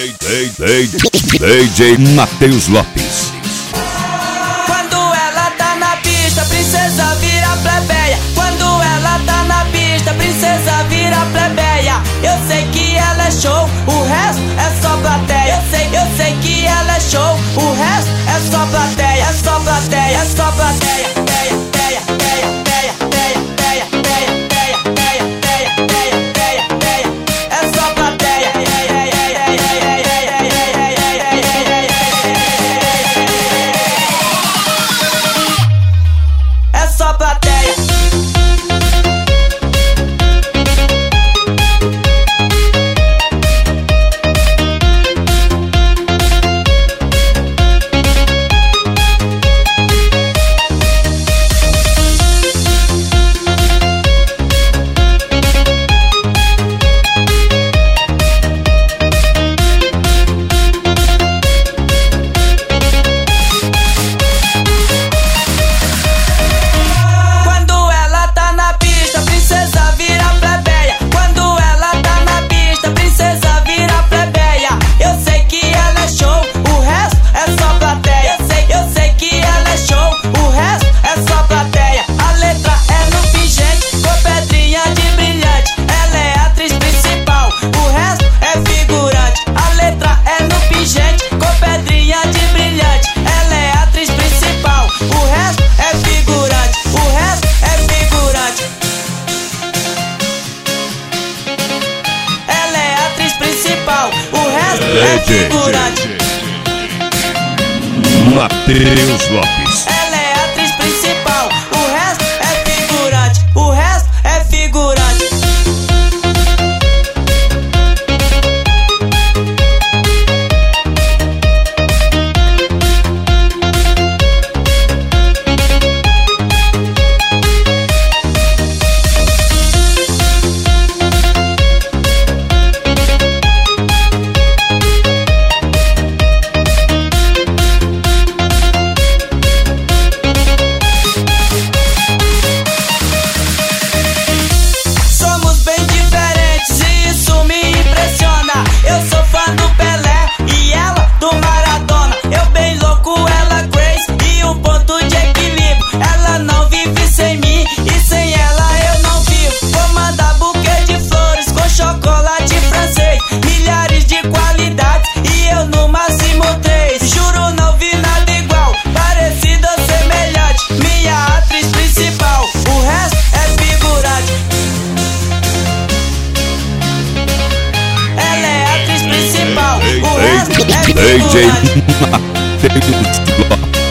DJ Matheus Lopes. Quando ela tá na pista, princesa vira plebeia. Quando ela tá na pista, princesa vira plebeia. Eu sei que ela é show, o resto é só plateia. Eu sei que ela é show, o resto é só plateia. É só plateia, é só plateia. Matheus Lopes. Ela é a atriz principal, o resto é figurante. O resto é figurante. DJ Matheus Lopes.